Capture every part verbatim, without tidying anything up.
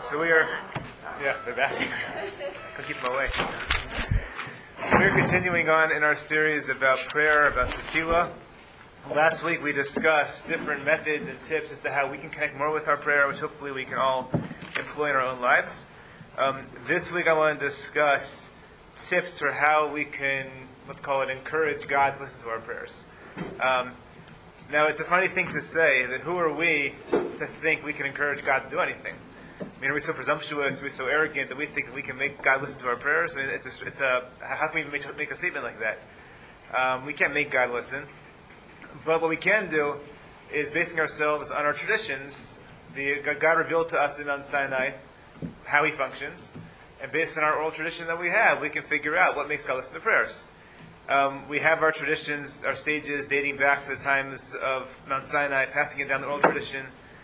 So we are, yeah, they're back. I'll keep them away. We're continuing on in our series about prayer, about tefillah. Last week we discussed different methods and tips as to how we can connect more with our prayer, which hopefully we can all employ in our own lives. Um, this week I want to discuss tips for how we can, let's call it, encourage God to listen to our prayers. Um, now it's a funny thing to say, that who are we to think we can encourage God to do anything? I mean, are we so presumptuous, are we so arrogant that we think that we can make God listen to our prayers? I mean, it's a, it's a how can we even make, make a statement like that? Um, we can't make God listen. But what we can do is basing ourselves on our traditions. The God revealed to us in Mount Sinai how He functions, and based on our oral tradition that we have, we can figure out what makes God listen to prayers. Um, we have our traditions, our sages dating back to the times of Mount Sinai, passing it down the oral tradition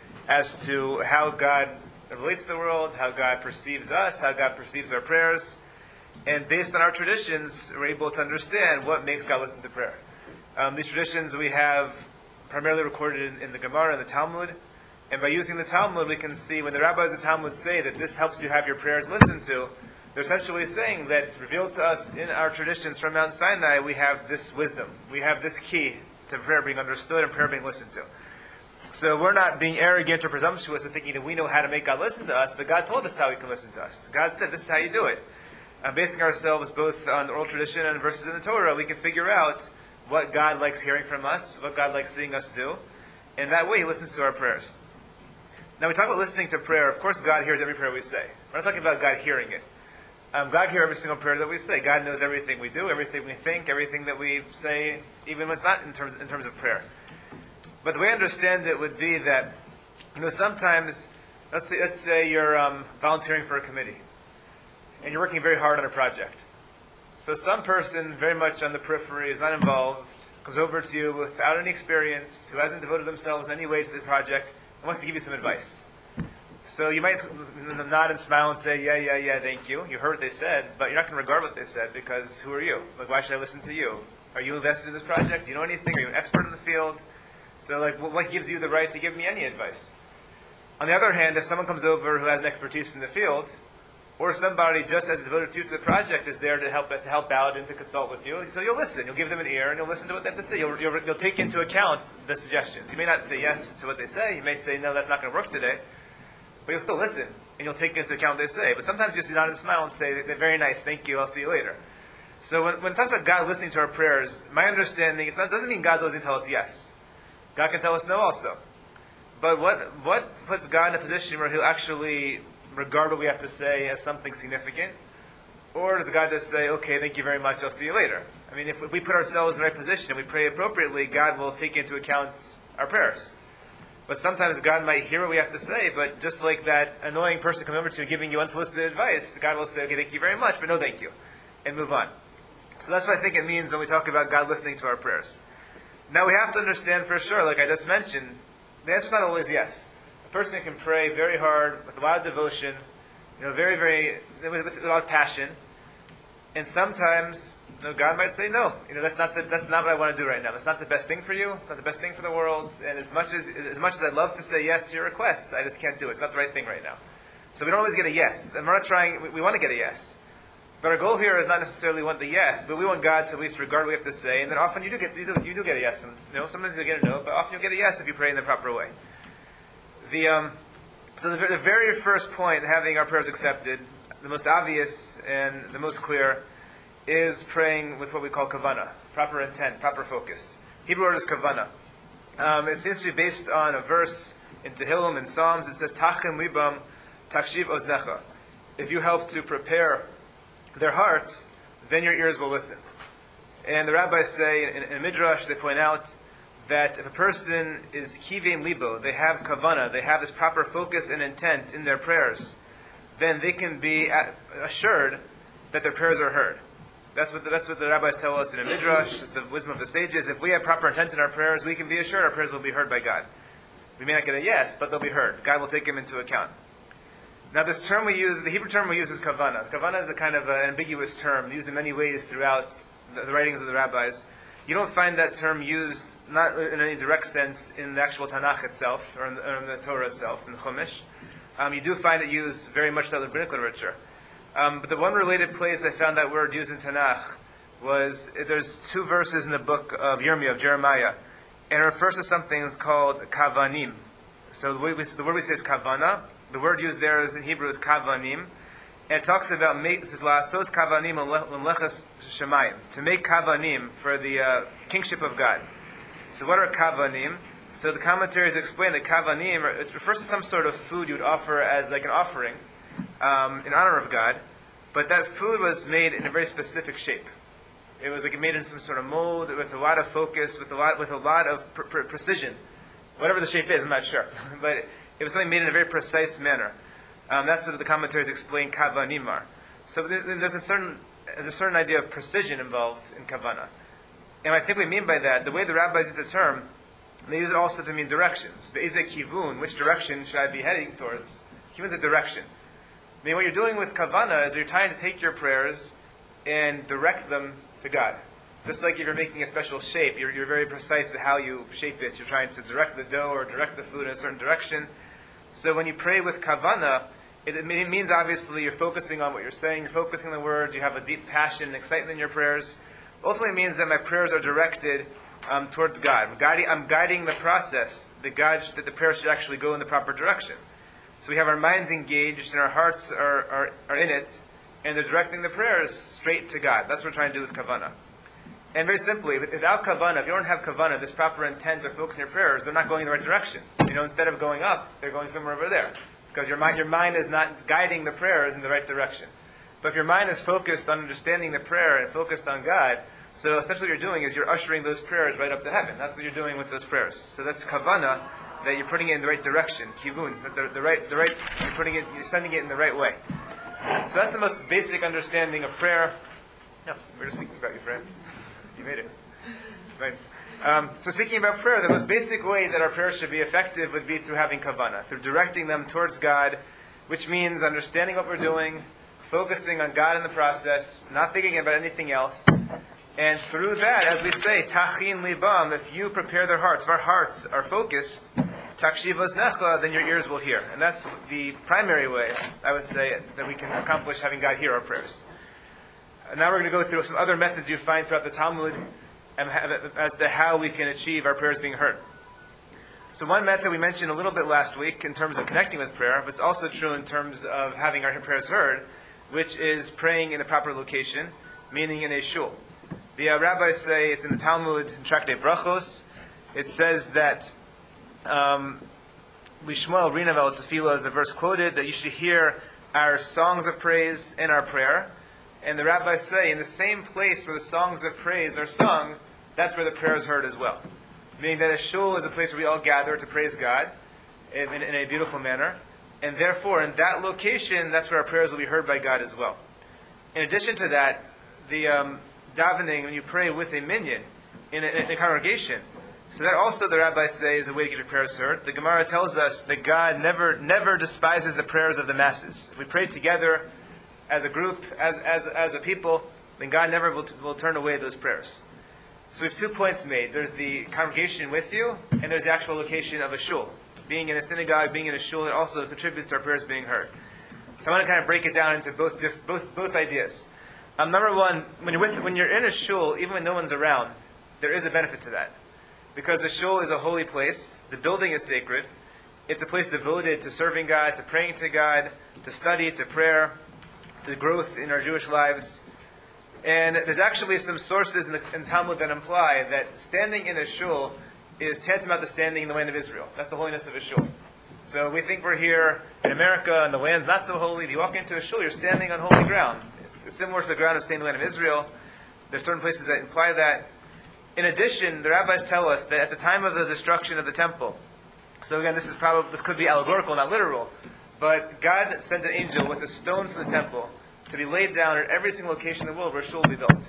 as to how God relates to the world, how God perceives us, how God perceives our prayers. And based on our traditions, we're able to understand what makes God listen to prayer. Um, these traditions we have primarily recorded in, in the Gemara and the Talmud. And by using the Talmud, we can see when the rabbis of the Talmud say that this helps you have your prayers listened to, they're essentially saying that it's revealed to us in our traditions from Mount Sinai, we have this wisdom. We have this key to prayer being understood and prayer being listened to. So we're not being arrogant or presumptuous and thinking that we know how to make God listen to us, but God told us how He can listen to us. God said this is how you do it. And basing ourselves both on the oral tradition and verses in the Torah, we can figure out what God likes hearing from us, what God likes seeing us do. And that way He listens to our prayers. Now we talk about listening to prayer. Of course God hears every prayer we say. We're not talking about God hearing it. Um, God hears every single prayer that we say. God knows everything we do, everything we think, everything that we say, even when it's not in terms in terms of prayer. But the way I understand it would be that, you know, sometimes, let's say, let's say you're um, volunteering for a committee, and you're working very hard on a project. So some person very much on the periphery is not involved, comes over to you without any experience, who hasn't devoted themselves in any way to the project, and wants to give you some advice. So you might nod and smile and say, yeah, yeah, yeah, thank you. You heard what they said, but you're not going to regard what they said because who are you? Like, why should I listen to you? Are you invested in this project? Do you know anything? Are you an expert in the field? So, like, what gives you the right to give me any advice? On the other hand, if someone comes over who has an expertise in the field, or somebody just as devoted to you to the project is there to help to help out and to consult with you, so you'll listen. You'll give them an ear and you'll listen to what they have to say. You'll, you'll, you'll take into account the suggestions. You may not say yes to what they say. You may say, no, that's not going to work today. But you'll still listen, and you'll take into account what they say. But sometimes you just nod and smile and say, they're very nice, thank you, I'll see you later. So when, when it talks about God listening to our prayers, my understanding, it doesn't mean God's always going to tell us yes. God can tell us no also. But what what puts God in a position where He'll actually regard what we have to say as something significant? Or does God just say, okay, thank you very much, I'll see you later? I mean, if, if we put ourselves in the right position and we pray appropriately, God will take into account our prayers. But sometimes God might hear what we have to say, but just like that annoying person coming over to you giving you unsolicited advice, God will say, okay, thank you very much, but no thank you, and move on. So that's what I think it means when we talk about God listening to our prayers. Now we have to understand for sure, like I just mentioned, the answer is not always yes. A person can pray very hard, with a lot of devotion, you know, very, very, with, with a lot of passion, and sometimes, you know, God might say, no, you know, that's not the, that's not what I want to do right now. That's not the best thing for you. It's not the best thing for the world. And as much as as much as I'd love to say yes to your requests, I just can't do it. It's not the right thing right now. So we don't always get a yes. And we're not trying. We, we want to get a yes, but our goal here is not necessarily want the yes, but we want God to at least regard what we have to say. And then often you do get you do, you do get a yes. And, you know, sometimes you get a no, but often you get a yes if you pray in the proper way. The um, so the, the very first point, having our prayers accepted, the most obvious and the most clear, is praying with what we call kavana, proper intent, proper focus. Hebrew word is kavana. Um, it seems to be based on a verse in Tehillim and Psalms. It says, Tachin libam takshiv oznecha. If you help to prepare their hearts, then your ears will listen. And the rabbis say, in, in Midrash, they point out that if a person is kivim libo, they have kavana, they have this proper focus and intent in their prayers, then they can be assured that their prayers are heard. That's what the, that's what the rabbis tell us in a midrash. It's the wisdom of the sages. If we have proper intent in our prayers, we can be assured our prayers will be heard by God. We may not get a yes, but they'll be heard. God will take them into account. Now, this term we use, the Hebrew term we use is kavana. Kavana is a kind of an ambiguous term used in many ways throughout the, the writings of the rabbis. You don't find that term used not in any direct sense in the actual Tanakh itself, or in the, or in the Torah itself, in the Chumash. Um, you do find it used very much in the rabbinic literature. Um, but the one related place I found that word used in Tanakh was, there's two verses in the book of Yirmiyah, of Jeremiah, and it refers to something that's called kavanim. So the, way we, the word we say is kavana. The word used there is in Hebrew is kavanim. And it talks about, this is la'asos kavanim l'mlechas shemayim, to make kavanim for the uh, kingship of God. So what are kavanim? So the commentaries explain that kavanim, it refers to some sort of food you would offer as like an offering um, in honor of God, but that food was made in a very specific shape. It was like made in some sort of mold with a lot of focus, with a lot with a lot of pr- pr- precision. Whatever the shape is, I'm not sure, but it was something made in a very precise manner. Um, that's what the commentaries explain kavanim are. So there's, there's a certain there's a certain idea of precision involved in kavana, and I think we mean by that the way the rabbis use the term. They use it also to mean directions. Be'ezeh kivun, which direction should I be heading towards? Kivun is a direction. I mean, what you're doing with kavana is you're trying to take your prayers and direct them to God. Just like if you're making a special shape, you're, you're very precise with how you shape it. You're trying to direct the dough or direct the food in a certain direction. So when you pray with kavana, it, it means obviously you're focusing on what you're saying, you're focusing on the words, you have a deep passion and excitement in your prayers. Ultimately it means that my prayers are directed um, towards God. I'm guiding, I'm guiding the process, the God, that the prayer should actually go in the proper direction. So we have our minds engaged and our hearts are, are, are in it, and they're directing the prayers straight to God. That's what we're trying to do with kavana. And very simply, without kavana, if you don't have kavana, this proper intent or focus in your prayers, they're not going in the right direction. You know, instead of going up, they're going somewhere over there. Because your mind, your mind is not guiding the prayers in the right direction. But if your mind is focused on understanding the prayer and focused on God, so essentially what you're doing is you're ushering those prayers right up to heaven. That's what you're doing with those prayers. So that's kavana, that you're putting it in the right direction, kivun, that the, the right, the right, you're putting it, you're sending it in the right way. So that's the most basic understanding of prayer. No, we're just speaking about your prayer. You made it. Right. Um, so speaking about prayer, the most basic way that our prayers should be effective would be through having kavana, through directing them towards God, which means understanding what we're doing, focusing on God in the process, not thinking about anything else. And through that, as we say, tachin libam, if you prepare their hearts, if our hearts are focused, takshiv oznecha, then your ears will hear. And that's the primary way, I would say, that we can accomplish having God hear our prayers. And now we're going to go through some other methods you find throughout the Talmud and as to how we can achieve our prayers being heard. So one method we mentioned a little bit last week in terms of connecting with prayer, but it's also true in terms of having our prayers heard, which is praying in the proper location, meaning in a shul. The uh, rabbis say, it's in the Talmud, in Tractate Brachos, it says that um, Lishmoel Rinav el Tefillah is the verse quoted, that you should hear our songs of praise in our prayer. And the rabbis say, in the same place where the songs of praise are sung, that's where the prayer is heard as well. Meaning that a shul is a place where we all gather to praise God in, in, in a beautiful manner. And therefore, in that location, that's where our prayers will be heard by God as well. In addition to that, the um, davening, when you pray with a minyan in a, in a congregation, so that also the rabbis say is a way to get your prayers heard. The Gemara tells us that God never never despises the prayers of the masses. If we pray together as a group, as as as a people, then God never will, will turn away those prayers. So we have two points made. There's the congregation with you, and there's the actual location of a shul. Being in a synagogue, being in a shul, it also contributes to our prayers being heard. So I want to kind of break it down into both both both ideas. Um, number one, when you're with when you're in a shul, even when no one's around, there is a benefit to that. Because the shul is a holy place, the building is sacred, it's a place devoted to serving God, to praying to God, to study, to prayer, to growth in our Jewish lives. And there's actually some sources in the, in the Talmud that imply that standing in a shul is tantamount to standing in the land of Israel. That's the holiness of a shul. So we think we're here in America and the land's not so holy. If you walk into a shul, you're standing on holy ground. It's, it's similar to the ground of staying in the land of Israel. There's certain places that imply that. In addition, the rabbis tell us that at the time of the destruction of the temple, so again, this is probably this could be allegorical, not literal, but God sent an angel with a stone from the temple to be laid down at every single location in the world where a shul will be built.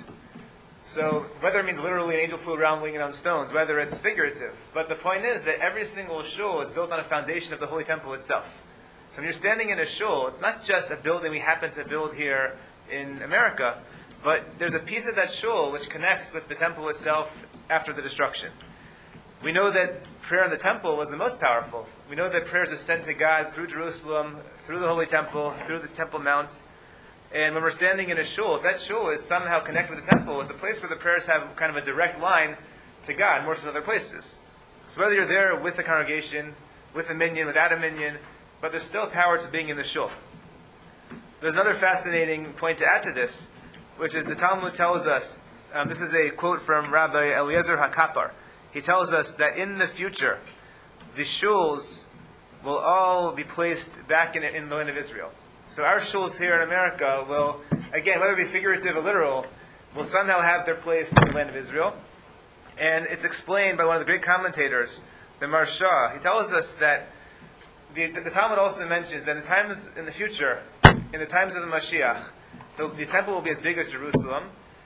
So whether it means literally an angel flew around laying down stones, whether it's figurative, but the point is that every single shul is built on a foundation of the holy temple itself. So when you're standing in a shul, it's not just a building we happen to build here in America, but there's a piece of that shul which connects with the temple itself after the destruction. We know that prayer in the temple was the most powerful. We know that prayers are sent to God through Jerusalem, through the Holy Temple, through the Temple Mount. And when we're standing in a shul, if that shul is somehow connected with the temple, it's a place where the prayers have kind of a direct line to God, more so than other places. So whether you're there with the congregation, with a minyan, without a minyan, but there's still power to being in the shul. There's another fascinating point to add to this, which is the Talmud tells us, um, this is a quote from Rabbi Eliezer HaKapar. He tells us that in the future, the shuls will all be placed back in, in the land of Israel. So our shuls here in America will, again, whether it be figurative or literal, will somehow have their place in the land of Israel. And it's explained by one of the great commentators, the Marsha. He tells us that the, the, the Talmud also mentions that in the times in the future, in the times of the Mashiach, the, the temple will be as big as Jerusalem,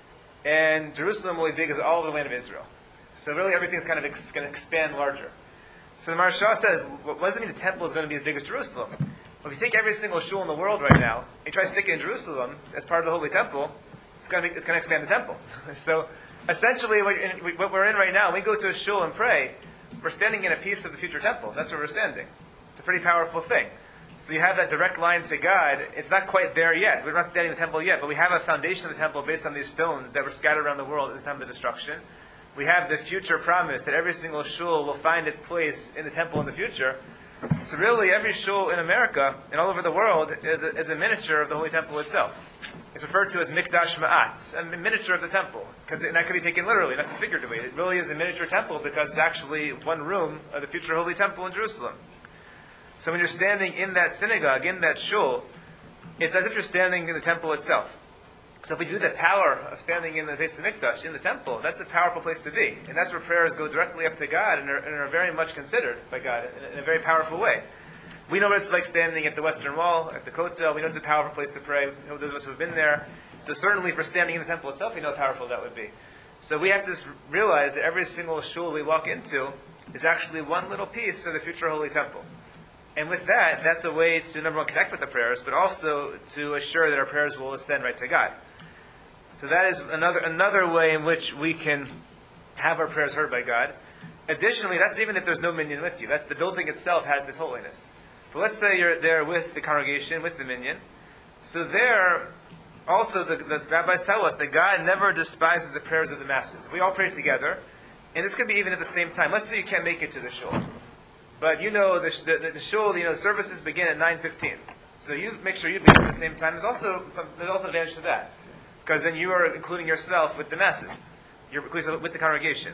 and Jerusalem will be big as all of the land of Israel. So really everything's kind of ex- going to expand larger. So the Marsha says, what does it mean the temple is going to be as big as Jerusalem? Well, if you take every single shul in the world right now, and you try to stick it in Jerusalem as part of the Holy Temple, it's going to, be, it's going to expand the temple. So essentially what, in, what we're in right now, when we go to a shul and pray, we're standing in a piece of the future temple. That's where we're standing. It's a pretty powerful thing. So you have that direct line to God. It's not quite there yet. We're not standing in the temple yet, but we have a foundation of the temple based on these stones that were scattered around the world at the time of the destruction. We have the future promise that every single shul will find its place in the temple in the future. So really, every shul in America and all over the world is a, is a miniature of the Holy Temple itself. It's referred to as Mikdash Ma'at, a miniature of the temple, because that could be taken literally, not just figuratively. It really is a miniature temple because it's actually one room of the future Holy Temple in Jerusalem. So when you're standing in that synagogue, in that shul, it's as if you're standing in the temple itself. So if we do the power of standing in the Beis Hamikdash, in the temple, that's a powerful place to be. And that's where prayers go directly up to God and are, and are very much considered by God in, in a very powerful way. We know what it's like standing at the Western Wall, at the Kotel. We know it's a powerful place to pray. We know those of us who have been there. So certainly for standing in the temple itself, we know how powerful that would be. So we have to realize that every single shul we walk into is actually one little piece of the future Holy Temple. And with that, that's a way to, number one, connect with the prayers, but also to assure that our prayers will ascend right to God. So that is another another way in which we can have our prayers heard by God. Additionally, that's even if there's no minyan with you. That's the building itself has this holiness. But let's say you're there with the congregation, with the minyan. So there, also the, the rabbis tell us that God never despises the prayers of the masses. We all pray together, and this could be even at the same time. Let's say you can't make it to the shul, but you know the the, the shul, you know, the services begin at nine fifteen. So you make sure you begin at the same time. There's also some, there's also advantage to that. Because then you are including yourself with the masses. You're including with the congregation.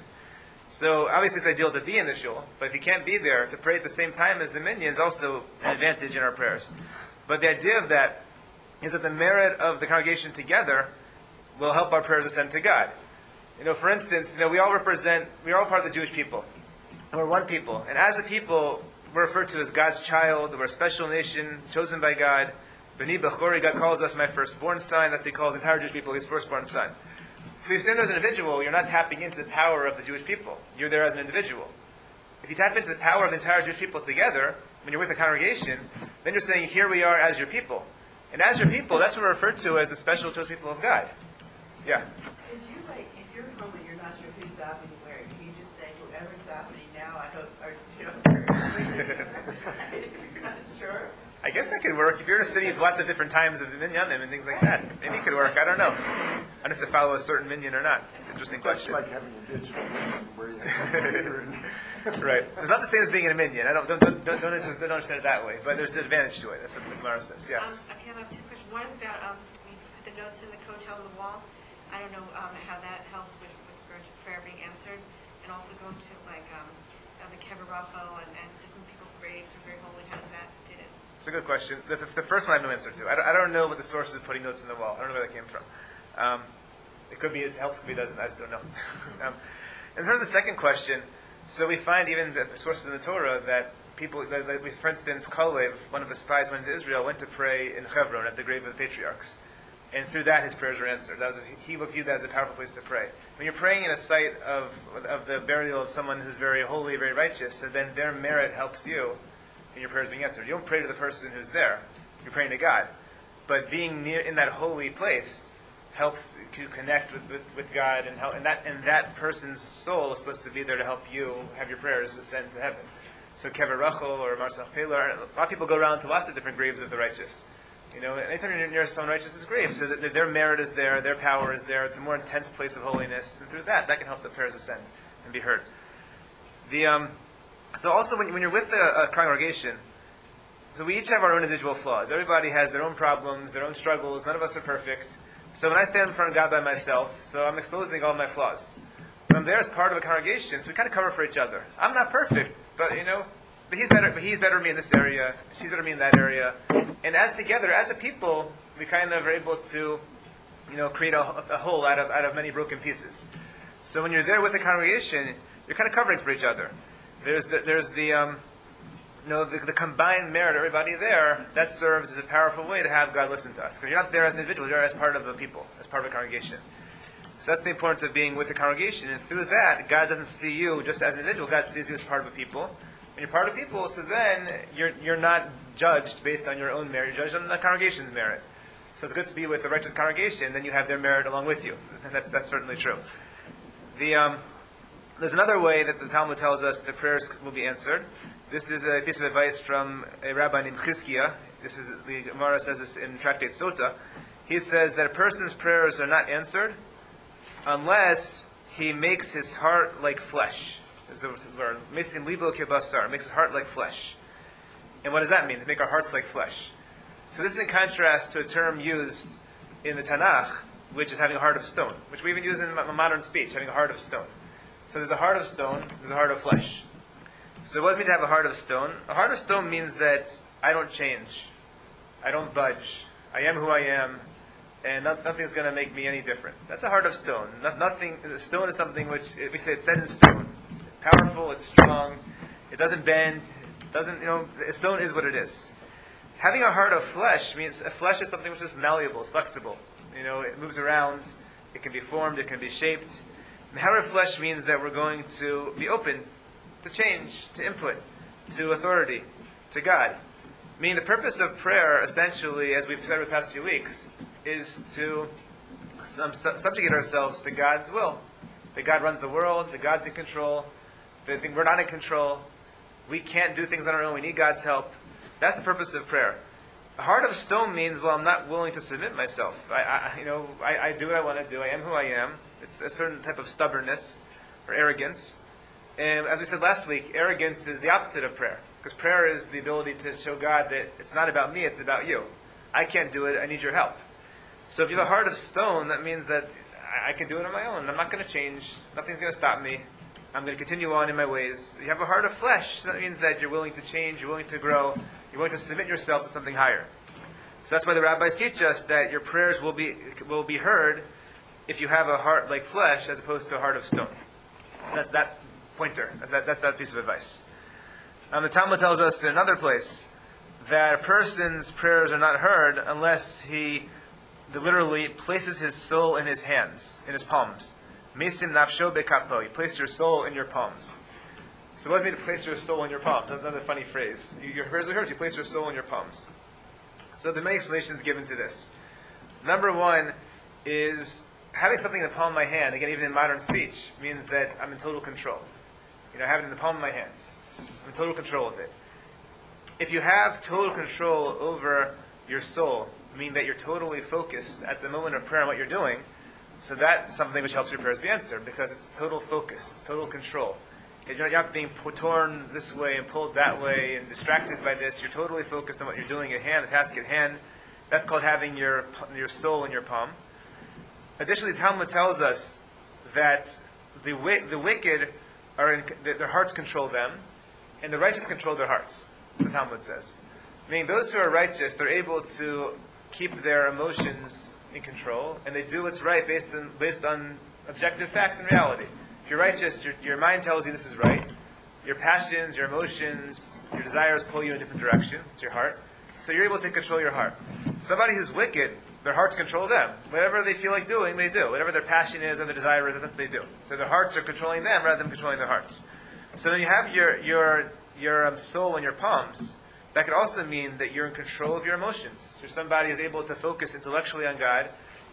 So obviously it's ideal to be in the shul, but if you can't be there, to pray at the same time as the minyan is also an advantage in our prayers. But the idea of that is that the merit of the congregation together will help our prayers ascend to God. You know, for instance, you know, we all represent, we are all part of the Jewish people. And we're one people. And as a people, we're referred to as God's child. We're a special nation, chosen by God. B'ni Bechori, God calls us my firstborn son. That's what he calls the entire Jewish people his firstborn son. So you stand there as an individual, you're not tapping into the power of the Jewish people. You're there as an individual. If you tap into the power of the entire Jewish people together, when you're with a congregation, then you're saying, here we are as your people. And as your people, that's what we're referred to as the special chosen people of God. Yeah? Is you like, if you're home and you're not sure who's stopping where, can you just say, whoever's stopping now, I hope, or, you know, you're not sure? I guess that could work. If you're in a city with lots of different times of the minyanim and things like that, maybe it could work. I don't know. I don't have to follow a certain minyan or not. It's an interesting question. It's like having a digital minyan where you have a computer and... Right. So it's not the same as being in a minyan. I don't don't don't, don't, don't, understand, don't understand it that way. But there's an advantage to it. That's what the Gemara says. Yeah. Um, okay, I have two questions. One is about um, we put the notes in the Kotel on the wall. I don't know um, how that helps with, with prayer being answered, and also going to like um, uh, the Kever Rachel and, and different people's graves are very holy. How does that fit in? It's a good question. The, the, the first one I have no answer to. I don't, I don't know what the source of putting notes in the wall. I don't know where that came from. Um, it could be it helps, could be it doesn't. I just don't know. um, in terms of the second question, so we find even the sources in the Torah that people, that, that we, for instance, Kalev, one of the spies went to Israel, went to pray in Hebron at the grave of the patriarchs. And through that his prayers were answered. That was a, he viewed that as a powerful place to pray. When you're praying in a site of of the burial of someone who's very holy, very righteous, so then their merit helps you and your prayers being answered. You don't pray to the person who's there. You're praying to God. But being near in that holy place helps to connect with, with, with God, and help, and that and that person's soul is supposed to be there to help you have your prayers ascend to heaven. So Kever Rachel or Marzach Pelar, a lot of people go around to lots of different graves of the righteous. You know, anytime you're near someone righteous' grave, so that their merit is there, their power is there. It's a more intense place of holiness, and through that, that can help the prayers ascend and be heard. The um, so also when when you're with a, a congregation, so we each have our own individual flaws. Everybody has their own problems, their own struggles. None of us are perfect. So when I stand in front of God by myself, so I'm exposing all my flaws. When I'm there as part of a congregation, so we kind of cover for each other. I'm not perfect, but you know, but he's better. But he's better than me in this area. She's better than me in that area. And as together, as a people, we kind of are able to, you know, create a, a whole out of out of many broken pieces. So when you're there with the congregation, you're kind of covering for each other. There's the, there's the um, you know, the, the combined merit of everybody there, that serves as a powerful way to have God listen to us. Because you're not there as an individual, you're as part of the people, as part of a congregation. So that's the importance of being with the congregation. And through that, God doesn't see you just as an individual, God sees you as part of a people. And you're part of people, so then you're you're not judged based on your own merit, you're judged on the congregation's merit. So it's good to be with the righteous congregation, then you have their merit along with you. And that's that's certainly true. The um, there's another way that the Talmud tells us that prayers will be answered. This is a piece of advice from a rabbi named Chizkiah. This is the Gemara says this in Tractate Sota. He says that a person's prayers are not answered unless he makes his heart like flesh. Is the word Mesim libo kebasar, makes his heart like flesh. And what does that mean? To make our hearts like flesh. So this is in contrast to a term used in the Tanakh, which is having a heart of stone, which we even use in modern speech, having a heart of stone. So there's a heart of stone, there's a heart of flesh. So what does it mean to have a heart of stone? A heart of stone means that I don't change. I don't budge. I am who I am, and not, nothing's going to make me any different. That's a heart of stone. No, nothing. Stone is something which, we say it's set in stone. It's powerful, it's strong, it doesn't bend, it doesn't, you know, stone is what it is. Having a heart of flesh means, a flesh is something which is malleable, it's flexible. You know, it moves around, it can be formed, it can be shaped. And heart of flesh means that we're going to be open to change, to input, to authority, to God. Meaning the purpose of prayer, essentially, as we've said over the past few weeks, is to um, su- subjugate ourselves to God's will. That God runs the world, that God's in control, that we're not in control, we can't do things on our own, we need God's help. That's the purpose of prayer. A heart of stone means, well, I'm not willing to submit myself. I, I you know, I, I do what I want to do, I am who I am. It's a certain type of stubbornness or arrogance. And as we said last week, arrogance is the opposite of prayer. Because prayer is the ability to show God that it's not about me, it's about you. I can't do it, I need your help. So if you have a heart of stone, that means that I, I can do it on my own. I'm not going to change. Nothing's going to stop me. I'm going to continue on in my ways. You have a heart of flesh, so that means that you're willing to change, you're willing to grow, you're willing to submit yourself to something higher. So that's why the rabbis teach us that your prayers will be will be heard if you have a heart like flesh as opposed to a heart of stone. That's that pointer. That, that's that piece of advice. Um, the Talmud tells us in another place that a person's prayers are not heard unless he literally places his soul in his hands, in his palms. Mesim nafsho bekapo. You place your soul in your palms. So what does it mean to place your soul in your palms? That's another funny phrase. You, your prayers will be heard. You place your soul in your palms. So there are many explanations given to this. Number one is having something in the palm of my hand, again, even in modern speech, means that I'm in total control. You know, I have it in the palm of my hands. I'm in total control of it. If you have total control over your soul, meaning that you're totally focused at the moment of prayer on what you're doing, so that's something which helps your prayers be answered, because it's total focus, it's total control. You're not being torn this way and pulled that way and distracted by this. You're totally focused on what you're doing at hand, the task at hand. That's called having your your soul in your palm. Additionally, the Talmud tells us that the the wicked are in, their hearts control them, and the righteous control their hearts. The Talmud says, meaning those who are righteous, they're able to keep their emotions in control, and they do what's right based on based on objective facts and reality. If you're righteous, your, your mind tells you this is right. Your passions, your emotions, your desires pull you in a different direction. It's your heart. So you're able to control your heart. Somebody who's wicked, their hearts control them. Whatever they feel like doing, they do. Whatever their passion is or their desire is, that's what they do. So their hearts are controlling them rather than controlling their hearts. So when you have your your your um, soul in your palms, that could also mean that you're in control of your emotions. You're somebody who's able to focus intellectually on God,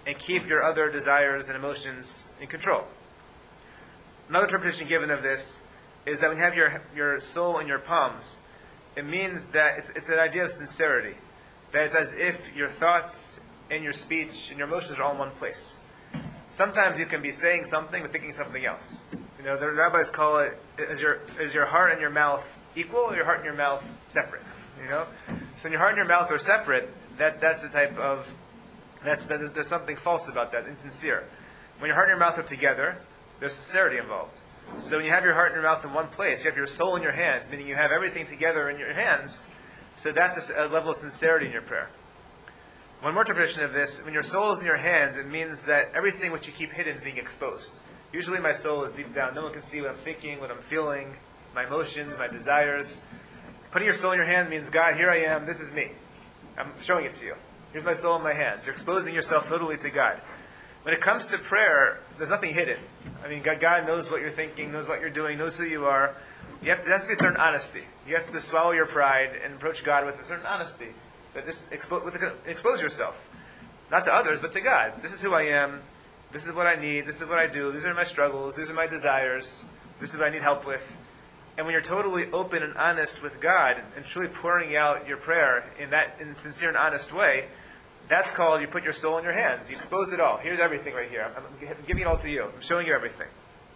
and keep your other desires and emotions in control. Another interpretation given of this is that when you have your your soul in your palms, it means that it's, it's an idea of sincerity. That it's as if your thoughts and your speech and your emotions are all in one place. Sometimes you can be saying something but thinking something else. You know, the rabbis call it, is your is your heart and your mouth equal, or your heart and your mouth separate? You know? So when your heart and your mouth are separate, that that's the type of, that's that, there's something false about that, insincere. When your heart and your mouth are together, there's sincerity involved. So when you have your heart and your mouth in one place, you have your soul in your hands, meaning you have everything together in your hands, so that's a, a level of sincerity in your prayer. One more interpretation of this, when your soul is in your hands, it means that everything which you keep hidden is being exposed. Usually my soul is deep down. No one can see what I'm thinking, what I'm feeling, my emotions, my desires. Putting your soul in your hand means, God, here I am, this is me. I'm showing it to you. Here's my soul in my hands. You're exposing yourself totally to God. When it comes to prayer, there's nothing hidden. I mean, God, God knows what you're thinking, knows what you're doing, knows who you are. You have to, there has to be a certain honesty. You have to swallow your pride and approach God with a certain honesty. That this expo- with the, expose yourself. Not to others, but to God. This is who I am. This is what I need. This is what I do. These are my struggles. These are my desires. This is what I need help with. And when you're totally open and honest with God and truly pouring out your prayer in that in a sincere and honest way, that's called you put your soul in your hands. You expose it all. Here's everything right here. I'm giving it all to you. I'm showing you everything.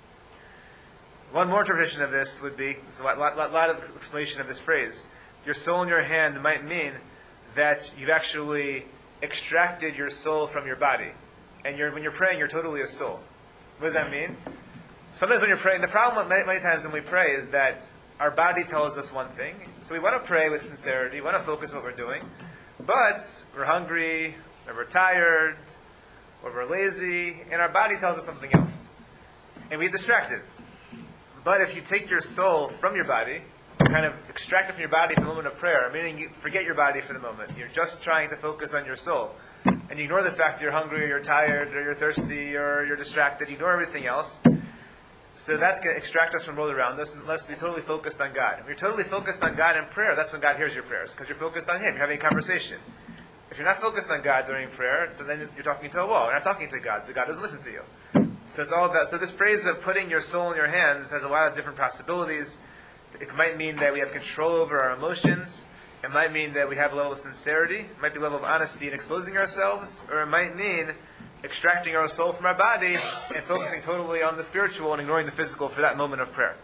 One more interpretation of this would be, there's a lot, lot, lot of explanation of this phrase. Your soul in your hand might mean that you've actually extracted your soul from your body. And you're, when you're praying, you're totally a soul. What does that mean? Sometimes when you're praying, the problem many, many times when we pray is that our body tells us one thing. So we want to pray with sincerity, we want to focus on what we're doing. But we're hungry, or we're tired, or we're lazy, and our body tells us something else. And we get distracted. But if you take your soul from your body, kind of extract it from your body for the moment of prayer, meaning you forget your body for the moment. You're just trying to focus on your soul. And you ignore the fact that you're hungry, or you're tired, or you're thirsty, or you're distracted. You ignore everything else. So that's going to extract us from the world around us and let us be totally focused on God. If you're totally focused on God in prayer, that's when God hears your prayers, because you're focused on Him. You're having a conversation. If you're not focused on God during prayer, so then you're talking to a wall. You're not talking to God, so God doesn't listen to you. So it's all about. So this phrase of putting your soul in your hands has a lot of different possibilities. It might mean that we have control over our emotions. It might mean that we have a level of sincerity. It might be a level of honesty in exposing ourselves. Or it might mean extracting our soul from our body and focusing totally on the spiritual and ignoring the physical for that moment of prayer.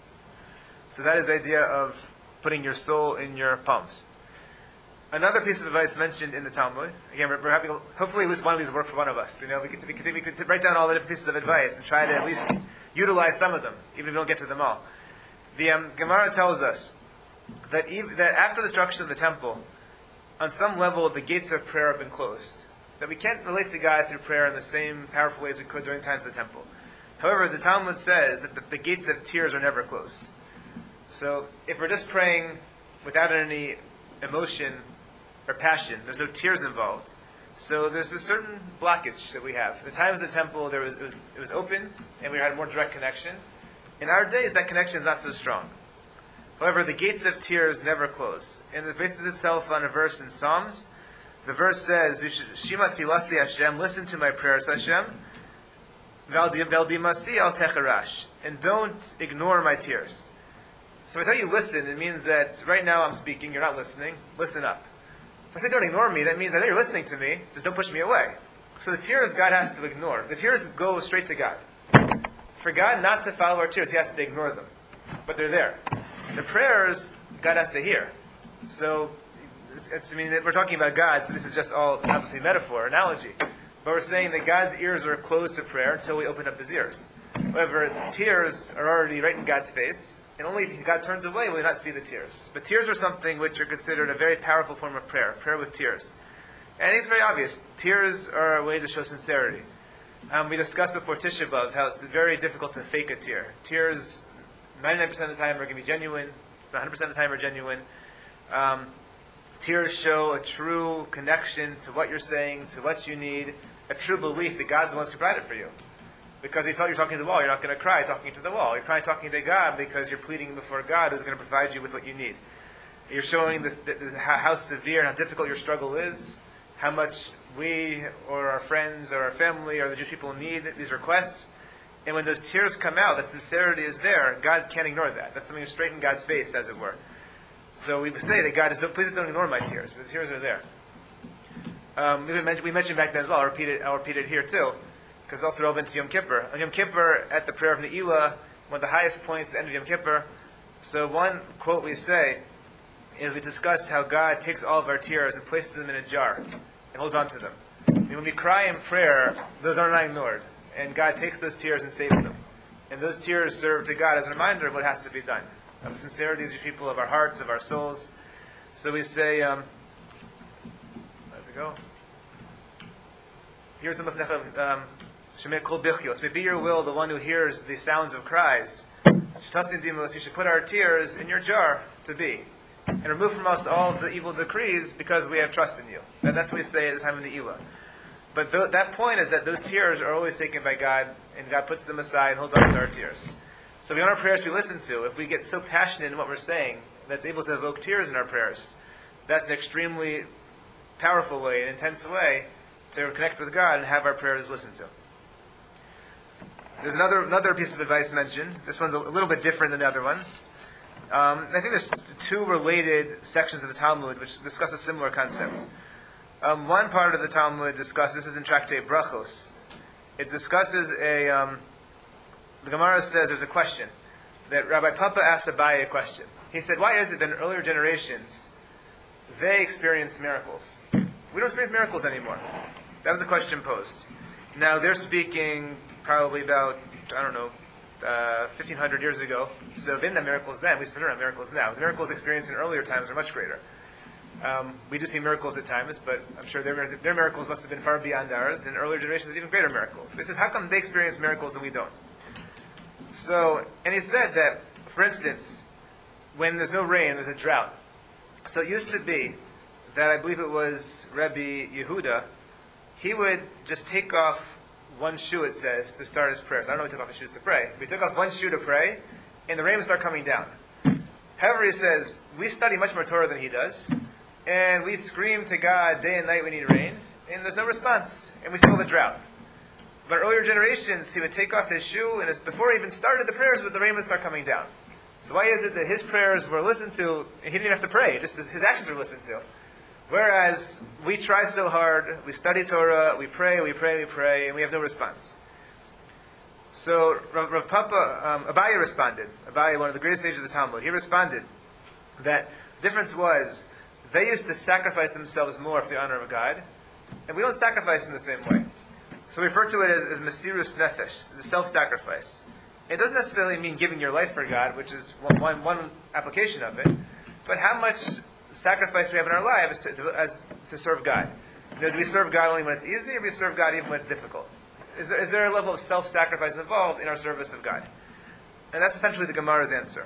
So that is the idea of putting your soul in your palms. Another piece of advice mentioned in the Talmud, again, we're, we're having, hopefully at least one of these work for one of us. You know, we could, we, could, we could write down all the different pieces of advice and try to at least utilize some of them, even if we don't get to them all. The um, Gemara tells us that, even, that after the destruction of the temple, on some level the gates of prayer have been closed. That we can't relate to God through prayer in the same powerful ways we could during the times of the temple. However, the Talmud says that the, the gates of tears are never closed. So if we're just praying without any emotion or passion, there's no tears involved. So there's a certain blockage that we have. The times of the temple, there was it was, it was open, and we had a more direct connection. In our days, that connection is not so strong. However, the gates of tears never close. And it bases itself on a verse in Psalms. The verse says, Shima tfilasi Hashem, listen to my prayers, Hashem, Valdimasi al techarash, and don't ignore my tears. So if I tell you listen, it means that right now I'm speaking, you're not listening, listen up. If I say don't ignore me, that means I know you're listening to me, just don't push me away. So the tears God has to ignore. The tears go straight to God. For God not to follow our tears, He has to ignore them. But they're there. The prayers, God has to hear. So, it's, I mean, we're talking about God, so this is just all obviously metaphor, analogy. But we're saying that God's ears are closed to prayer until we open up His ears. However, tears are already right in God's face, and only if God turns away will we not see the tears. But tears are something which are considered a very powerful form of prayer, prayer with tears. And I think it's very obvious. Tears are a way to show sincerity. Um, we discussed before Tisha B'Av how it's very difficult to fake a tear. Tears, ninety-nine percent of the time, are going to be genuine. one hundred percent of the time are genuine. Um, tears show a true connection to what you're saying, to what you need, a true belief that God's the one who's provided for you. Because He felt you're talking to the wall, you're not going to cry talking to the wall. You're crying talking to God because you're pleading before God who's going to provide you with what you need. You're showing this, this, how, how severe and how difficult your struggle is, how much we or our friends or our family or the Jewish people need these requests. And when those tears come out, the sincerity is there, God can't ignore that. That's something straight in God's face, as it were. So we say that God is, please don't ignore my tears, but the tears are there. Um, we, mentioned, we mentioned back then as well, I'll repeat it, I'll repeat it here too, because it's also relevant to Yom Kippur. On Yom Kippur, at the prayer of Ne'ilah, one of the highest points at the end of Yom Kippur, so one quote we say is we discuss how God takes all of our tears and places them in a jar and holds on to them. And when we cry in prayer, those are not ignored. And God takes those tears and saves them. And those tears serve to God as a reminder of what has to be done, of the sincerity of the people, of our hearts, of our souls. So we say, um, let's go. Here's the mafnech of um, Shemeh Kol Bichios. May be your will, the one who hears the sounds of cries. You should put our tears in your jar to be. And remove from us all the evil decrees because we have trust in you. And that's what we say at the time of the Elah. But th- that point is that those tears are always taken by God, and God puts them aside and holds on to our tears. So beyond our prayers we listen to, if we get so passionate in what we're saying that's able to evoke tears in our prayers, that's an extremely powerful way, an intense way to connect with God and have our prayers listened to. There's another another piece of advice mentioned. This one's a little bit different than the other ones. Um, I think there's two related sections of the Talmud which discuss a similar concept. Um, one part of the Talmud discusses, this is in Tractate Brachos, it discusses a, um, the Gemara says there's a question, that Rabbi Papa asked Abaye a question. He said, why is it that in earlier generations, they experienced miracles? We don't experience miracles anymore. That was the question posed. Now, they're speaking probably about, I don't know, uh, fifteen hundred years ago, so they didn't have miracles then, we don't have miracles now. The miracles experienced in earlier times are much greater. Um, we do see miracles at times, but I'm sure their, their miracles must have been far beyond ours. In earlier generations, even greater miracles. But he says, how come they experience miracles and we don't? So, and he said that, for instance, when there's no rain, there's a drought. So it used to be that I believe it was Rabbi Yehuda, he would just take off one shoe, it says, to start his prayers. I don't know if he took off his shoes to pray, but he took off one shoe to pray, and the rain would start coming down. However, he says, we study much more Torah than he does, and we scream to God day and night we need rain, and there's no response, and we still have a drought. But earlier generations, he would take off his shoe, and before he even started the prayers, the rain would start coming down. So why is it that his prayers were listened to, and he didn't have to pray, just his actions were listened to? Whereas we try so hard, we study Torah, we pray, we pray, we pray, and we have no response. So Rav, Rav Papa, um, Abaye responded. Abaye, one of the greatest sages of the Talmud, he responded that the difference was they used to sacrifice themselves more for the honor of God, and we don't sacrifice in the same way. So we refer to it as, as Mesirus Nefesh, the self-sacrifice. It doesn't necessarily mean giving your life for God, which is one, one, one application of it, but how much sacrifice we have in our lives to, to, as, to serve God. You know, do we serve God only when it's easy, or do we serve God even when it's difficult? Is there, is there a level of self-sacrifice involved in our service of God? And that's essentially the Gemara's answer.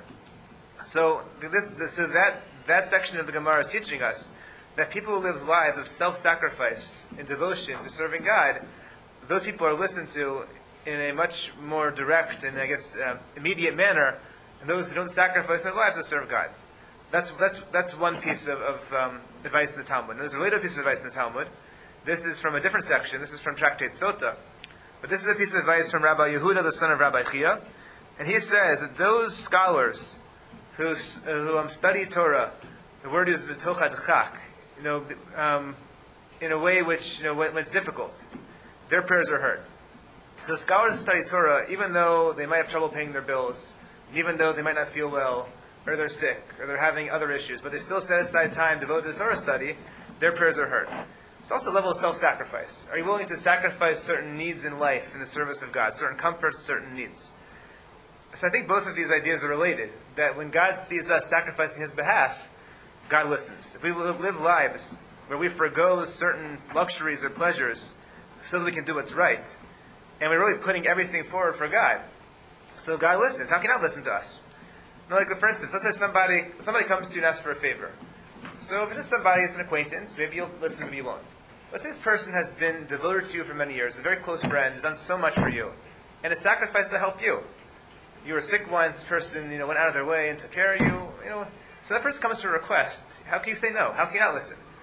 So this, this so that that section of the Gemara is teaching us that people who live lives of self-sacrifice and devotion to serving God, those people are listened to in a much more direct and, I guess, uh, immediate manner than those who don't sacrifice their lives to serve God. That's that's that's one piece of, of um, advice in the Talmud. And there's a later piece of advice in the Talmud. This is from a different section. This is from Tractate Sota. But this is a piece of advice from Rabbi Yehuda, the son of Rabbi Chia. And he says that those scholars who, uh, who um, study Torah, the word is v'tochad chak, you know, um, in a way which, you know, when, when it's difficult, their prayers are heard. So scholars who study Torah, even though they might have trouble paying their bills, even though they might not feel well, or they're sick, or they're having other issues, but they still set aside time devoted to Torah study, their prayers are heard. It's also a level of self-sacrifice. Are you willing to sacrifice certain needs in life in the service of God, certain comforts, certain needs? So I think both of these ideas are related, that when God sees us sacrificing His behalf, God listens. If we live lives where we forego certain luxuries or pleasures so that we can do what's right, and we're really putting everything forward for God, so God listens. How can He not listen to us? You know, like, for instance, let's say somebody somebody comes to you and asks for a favor. So if it's just somebody who's an acquaintance, maybe you'll listen, maybe you won't. Let's say this person has been devoted to you for many years, a very close friend, has done so much for you, and has sacrificed to help you. You were sick once, this person, you know, went out of their way and took care of you. You know, so that person comes to a request. How can you say no? How can you not listen?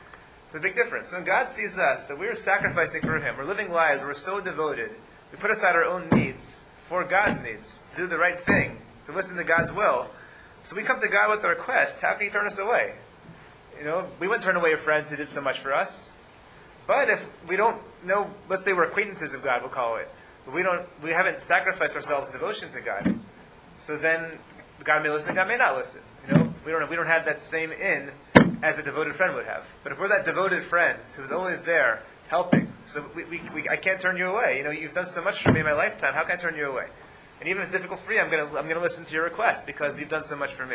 It's a big difference. When God sees us, that we're sacrificing for Him, we're living lives, we're so devoted, we put aside our own needs for God's needs, to do the right thing, to listen to God's will. So we come to God with a request. How can He turn us away? You know, we wouldn't turn away friends who did so much for us. But if we don't know, let's say we're acquaintances of God, we'll call it, but we don't, we haven't sacrificed ourselves in devotion to God. So then God may listen, God may not listen. You know, we don't we don't have that same in as a devoted friend would have. But if we're that devoted friend who's always there helping, so we, we, we I can't turn you away. You know, you've done so much for me in my lifetime. How can I turn you away? And even if it's difficult for you, I'm gonna I'm gonna listen to your request because you've done so much for me.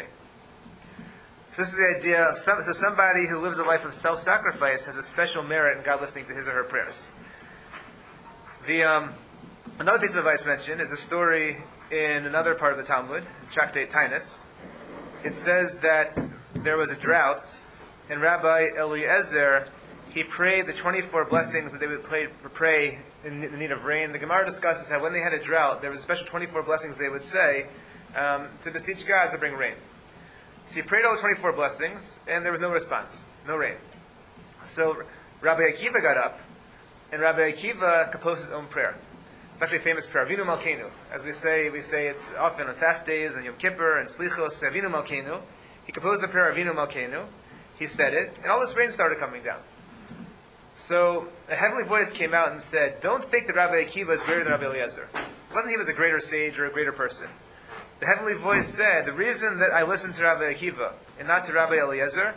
So this is the idea of some, so somebody who lives a life of self-sacrifice has a special merit in God listening to his or her prayers. The um, another piece of advice mentioned is a story in another part of the Talmud, Tractate Tainus. It says that there was a drought, and Rabbi Eliezer, he prayed the twenty-four blessings that they would pray, pray in the need of rain. The Gemara discusses how when they had a drought, there was a special twenty-four blessings they would say um, to beseech God to bring rain. So he prayed all the twenty-four blessings, and there was no response, no rain. So Rabbi Akiva got up, and Rabbi Akiva composed his own prayer. It's actually a famous prayer, Avinu Malkeinu. As we say, we say it often on fast days, and Yom Kippur, and Slichos, Avinu Malkeinu. He composed the prayer, Avinu Malkeinu. He said it, and all this rain started coming down. So a heavenly voice came out and said, don't think that Rabbi Akiva is greater than Rabbi Eliezer. It wasn't he was a greater sage or a greater person. The heavenly voice said, the reason that I listened to Rabbi Akiva and not to Rabbi Eliezer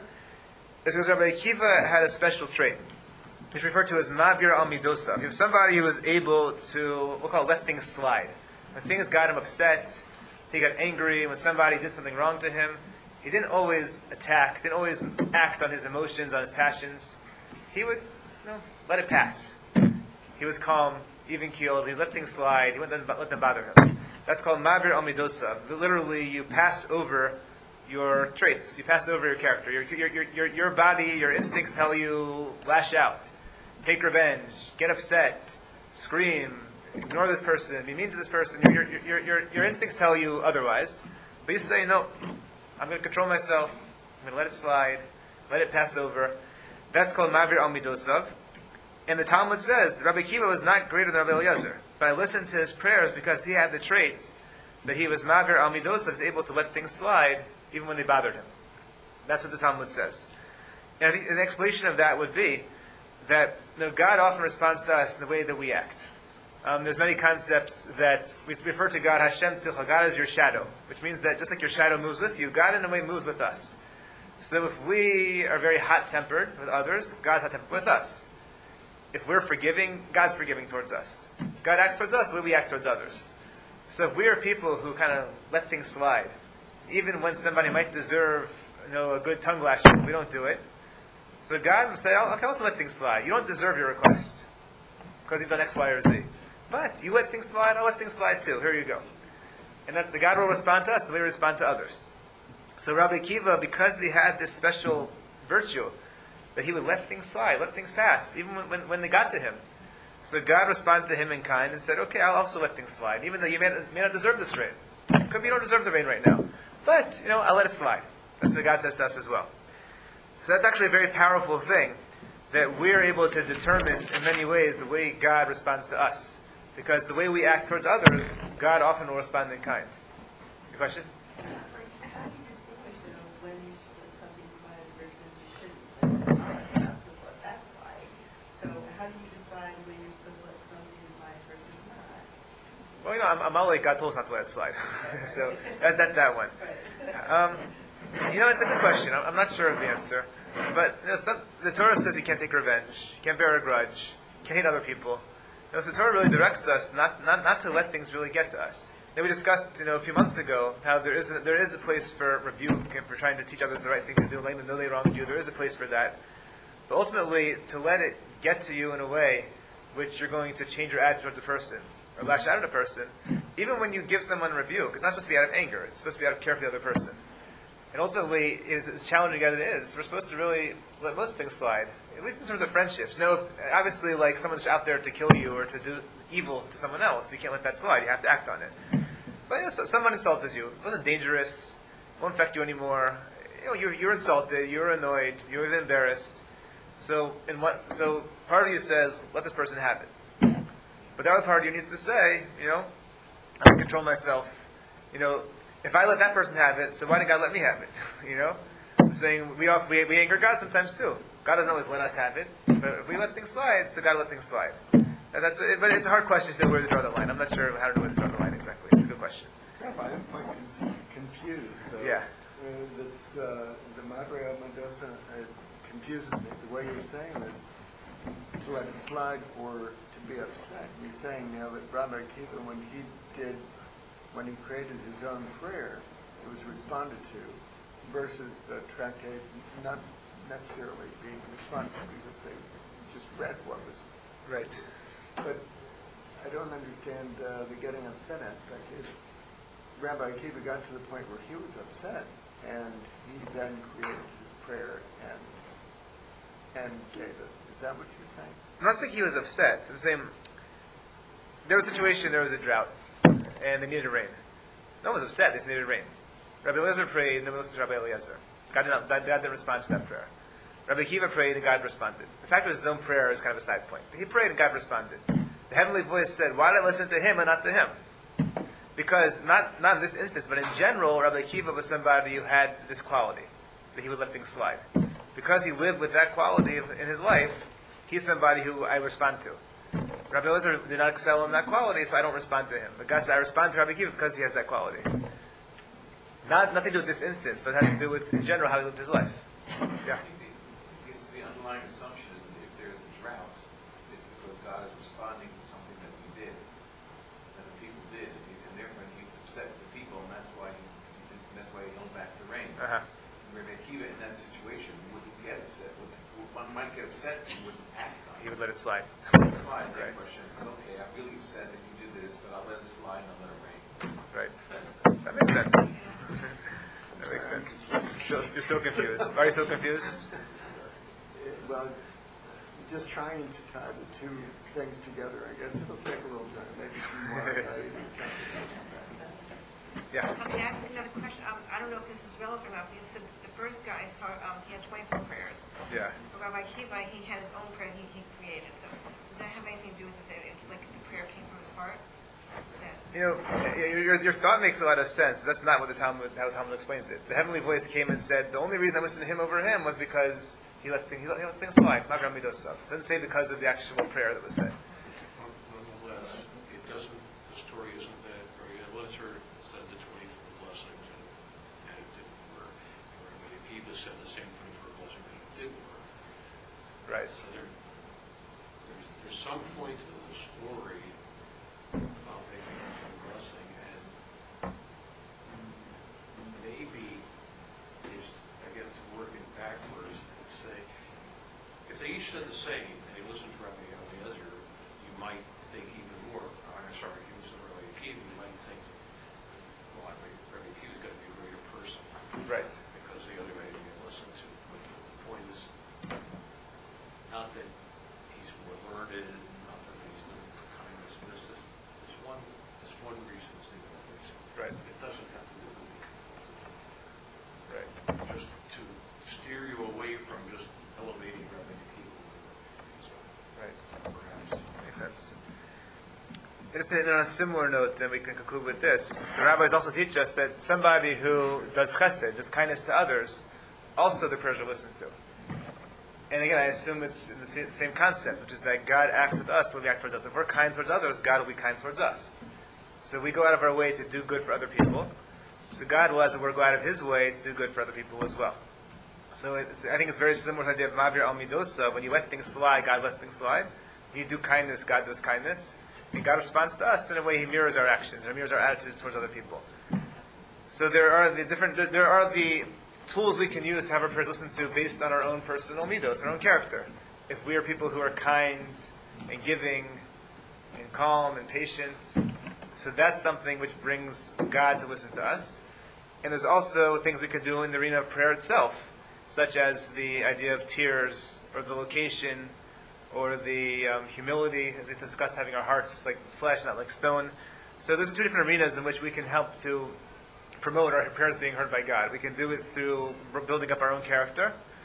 is because Rabbi Akiva had a special trait. It's referred to as Ma'avir al Midosa. He was somebody who was able to, we'll call it, let things slide. When things got him upset, he got angry, when somebody did something wrong to him, he didn't always attack, didn't always act on his emotions, on his passions. He would, you know, let it pass. He was calm, even keeled, he let things slide, he wouldn't let them bother him. That's called Ma'avir al Midosa. Literally, you pass over your traits. You pass over your character. Your, your, your, your, your body, your instincts tell you, lash out, take revenge, get upset, scream, ignore this person, be mean to this person. Your, your, your, your, your instincts tell you otherwise. But you say, no, I'm going to control myself. I'm going to let it slide, let it pass over. That's called Ma'avir al Midosav. And the Talmud says that Rabbi Akiva was not greater than Rabbi Eliezer. But I listened to his prayers because he had the trait that he was Ma'avir al Midosav, was able to let things slide even when they bothered him. That's what the Talmud says. And I think an explanation of that would be that, you know, God often responds to us in the way that we act. Um, there's many concepts that we refer to God, Hashem Tzilcha, God is your shadow, which means that just like your shadow moves with you, God in a way moves with us. So if we are very hot-tempered with others, God's hot-tempered with us. If we're forgiving, God's forgiving towards us. God acts towards us the way we act towards others. So if we are people who kind of let things slide, even when somebody might deserve, you know, a good tongue lashing, we don't do it. So God will say, oh, okay, I'll also let things slide. You don't deserve your request because you've done X, Y, or Z. But you let things slide, I'll let things slide too. Here you go. And that's the God will respond to us the way we respond to others. So Rabbi Akiva, because he had this special virtue, that he would let things slide, let things pass, even when, when, when they got to him. So God responded to him in kind and said, okay, I'll also let things slide, even though you may not, may not deserve this rain. Could be you don't deserve the rain right now. But, you know, I'll let it slide. That's what God says to us as well. So that's actually a very powerful thing, that we're able to determine in many ways the way God responds to us. Because the way we act towards others, God often will respond in kind. Your question? Like, how do you distinguish, you know, when you should let something slide versus you shouldn't? Like, you're not supposed to let that slide. So how do you decide when you're supposed to let something slide versus not? Well, you know, I'm, I'm all like God told us not to let it slide. So that, that's that one. Um, you know, it's a good question. I'm, I'm not sure of the answer. But you know, some, the Torah says you can't take revenge, you can't bear a grudge, you can't hate other people. You know, so the Torah really directs us not, not, not to let things really get to us. Then we discussed, you know, a few months ago how there is a, there is a place for rebuke and for trying to teach others the right thing to do, letting them know they wronged you. There is a place for that. But ultimately, to let it get to you in a way which you're going to change your attitude towards the person or lash out at a person, even when you give someone rebuke, it's not supposed to be out of anger. It's supposed to be out of care for the other person. And ultimately, as, as challenging as it is, we're supposed to really let most things slide, at least in terms of friendships. You know, if, obviously, like someone's out there to kill you or to do evil to someone else, you can't let that slide. You have to act on it. But you know, so someone insulted you. It wasn't dangerous. It won't affect you anymore. You know, you're, you're insulted. You're annoyed. You're even embarrassed. So in what? So part of you says, let this person have it. But the other part of you needs to say, you know, I can control myself. You know, if I let that person have it, so why didn't God let me have it? You know, I'm saying we off, we, we anger God sometimes too. God doesn't always let us have it, but if we let things slide, so God will let things slide. And that's it, but it's a hard question to know where to draw the line. I'm not sure how to know where to draw the line exactly. It's a good question. Rabbi, I'm quite con- confused, though. Yeah. Uh, this, uh, the Madre of Mendoza uh, confuses me. The way you're saying this, to let it slide or to be upset. You're saying now that Rabbi Akiva, when he did, when he created his own prayer, it was responded to, versus the tractate not necessarily being responded to because they just read what was. Right. But I don't understand uh, the getting upset aspect. If Rabbi Akiva got to the point where he was upset, and he then created his prayer and and gave it. Is that what you're saying? I'm not saying he was upset. I'm saying there was a situation, there was a drought, and they needed rain. No one was upset, they just needed rain. Rabbi Eliezer prayed, and no one listened to Rabbi Eliezer. God, did not, God didn't respond to that prayer. Rabbi Akiva prayed, and God responded. The fact that it was his own prayer is kind of a side point. He prayed, and God responded. The heavenly voice said, why did I listen to him and not to him? Because, not, not in this instance, but in general, Rabbi Akiva was somebody who had this quality, that he would let things slide. Because he lived with that quality in his life, he's somebody who I respond to. Rabbi Eliezer did not excel in that quality, so I don't respond to him. But God said, I respond to Rabbi Akiva because he has that quality. Not nothing to do with this instance, but had to do with, in general, how he lived his life. Yeah. I guess the underlying assumption is that if there is a drought, it's because God is responding to something that we did, that the people did, and he- and therefore he was upset with the people, and that's why he, he did, that's why he held back the rain. Uh-huh. Rabbi Akiva in that situation wouldn't get upset. Would- One might get upset, and he wouldn't act on He it. would let it slide. Slide, Right. that question. I said, okay, I'm really upset that you did this, but I'll let it slide and I'll let it rain. Right. That makes sense. That makes sense. Still, you're still confused. Are you still confused? It, well, just trying to tie the two things together, I guess it'll take a little time, maybe two more. uh, even something like that. Yeah. Um, can I ask another question? Um, I don't know if this is relevant or not, because the, the first guy saw, um, he had twenty-four prayers. Yeah. For Rabbi Akiva, he had his own prayer he, he created. So does that have anything to do with it? If, like, the prayer came from his heart? That, You know, your, your, your thought makes a lot of sense. That's not what the Talmud, how the Talmud explains it. The heavenly voice came and said, the only reason I listened to him over him was because he lets things, he lets things slide. Magram midosav. It doesn't say because of the actual prayer that was said. Nonetheless, it doesn't, the story isn't that Rabbi Eliezer said the twenty-four blessings and, and it didn't work. Rabbi Akiva said the same twenty-four blessings and it did work. Right. So there, there's, there's some point to the story about making a blessing, and maybe is, again, to work it backwards and say, if they each said the same, and you listen to Rabbi Eliezer, you might think even more. I'm sorry, if you listen to Rabbi Akiva, you might think, well, Rabbi Rabbi Akiva is going to be a greater person. Right. Because the other way you listen to. But the point is, not that he's more learned, not that he's done it for kindness, but it's just, there's one, there's one reason, it's the only reason. Right. It doesn't have to do with me. Right. Just to steer you away from just elevating Rabbi Akiva. Right. Perhaps. Makes sense. Just on a similar note, and we can conclude with this, the rabbis also teach us that somebody who does chesed, does kindness to others, also the prayers are listened to. And again, I assume it's in the sa- same concept, which is that God acts with us when we act towards us. If we're kind towards others, God will be kind towards us. So we go out of our way to do good for other people. So God will, as it were, go out of His way to do good for other people as well. So it's, I think it's very similar to the idea of Mavir al Midosa. When you let things slide, God lets things slide. When you do kindness, God does kindness. And God responds to us in a way He mirrors our actions, or mirrors our attitudes towards other people. So there are the different, there- there are the tools we can use to have our prayers listened to based on our own personal midos, our own character. If we are people who are kind and giving and calm and patient, so that's something which brings God to listen to us. And there's also things we could do in the arena of prayer itself, such as the idea of tears, or the location, or the um, humility, as we discussed, having our hearts like flesh, not like stone. So there's two different arenas in which we can help to promote our prayers being heard by God. We can do it through building up our own character,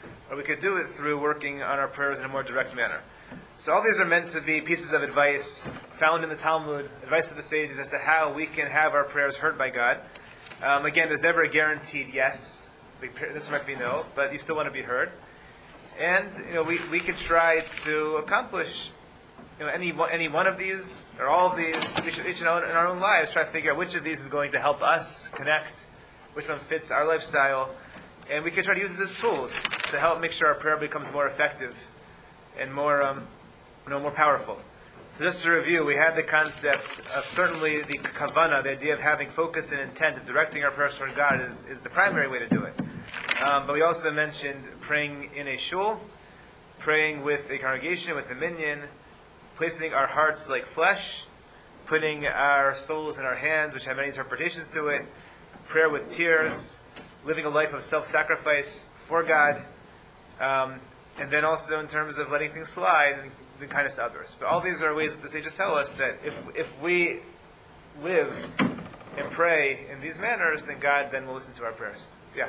or we could do it through working on our prayers in a more direct manner. So all these are meant to be pieces of advice found in the Talmud, advice of the sages as to how we can have our prayers heard by God. Um, again, there's never a guaranteed yes. This might be no, but you still want to be heard. And you know, we, we could try to accomplish you know, any one- any one of these or all of these. We should each in our, in our own lives try to figure out which of these is going to help us connect, which one fits our lifestyle, and we could try to use this as tools to help make sure our prayer becomes more effective and more um, you know more powerful. So just to review, we had the concept of certainly the kavana, the idea of having focus and intent of directing our prayers toward God is, is the primary way to do it. Um, but we also mentioned praying in a shul, praying with a congregation, with a minyan, placing our hearts like flesh, putting our souls in our hands, which have many interpretations to it, prayer with tears, living a life of self-sacrifice for God, um, and then also in terms of letting things slide and the kindness to others. But all these are ways that the sages tell us that if if we live and pray in these manners, then God then will listen to our prayers. Yeah.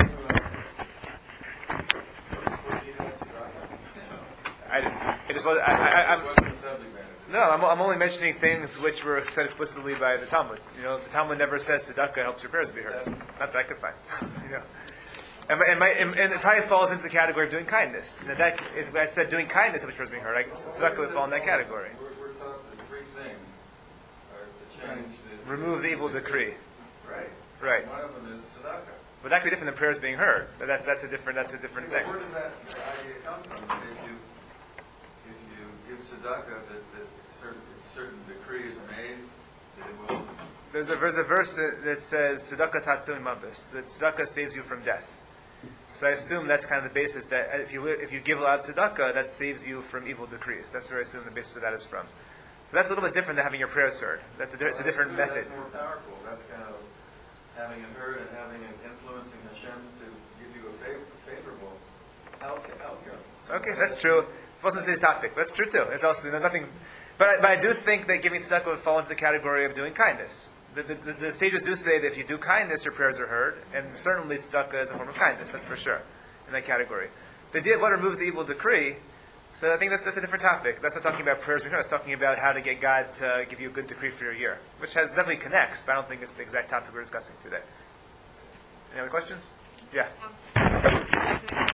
I, I just was I, I, I'm What's the subject matter? no I'm, I'm only mentioning things which were said explicitly by the Talmud. You know, the Talmud never says tzedakah helps your prayers be heard. Not that I could find. You know. And, and, my, and, and it probably falls into the category of doing kindness. Now that, if I said doing kindness, which was being heard, I, tzedakah would fall in that category. We're, we're taught that three things are to change the... Remove the evil decree. Right. Right. One of them is tzedakah. But that could be different than prayers being heard. But that, that's a different. That's a different But thing. where does that idea come from? That If you, if you give tzedakah, that, that certain, if certain decree is made, that it will... There's a there's a verse that, that says tzedakah tatzil mabis, that tzedakah saves you from death. So I assume that's kind of the basis that if you if you give a lot of tzedakah, that saves you from evil decrees. That's where I assume the basis of that is from. But that's a little bit different than having your prayers heard. That's a, di- it's a Well, different that's method. That's more powerful. That's kind of having it heard and having it influencing Hashem to give you a fav- favorable outcome. outcome. Okay, that's true. It wasn't today's topic. That's true too. It's also nothing. But I, but I do think that giving tzedakah would fall into the category of doing kindness. The, the, the, the sages do say that if you do kindness, your prayers are heard, and certainly tzedakah is a form of kindness. That's for sure in that category. The idea of what removes the evil decree. So I think that's, that's a different topic. That's not talking about prayers. We're just talking about how to get God to give you a good decree for your year, which has definitely connects. But I don't think it's the exact topic we're discussing today. Any other questions? Yeah. Um,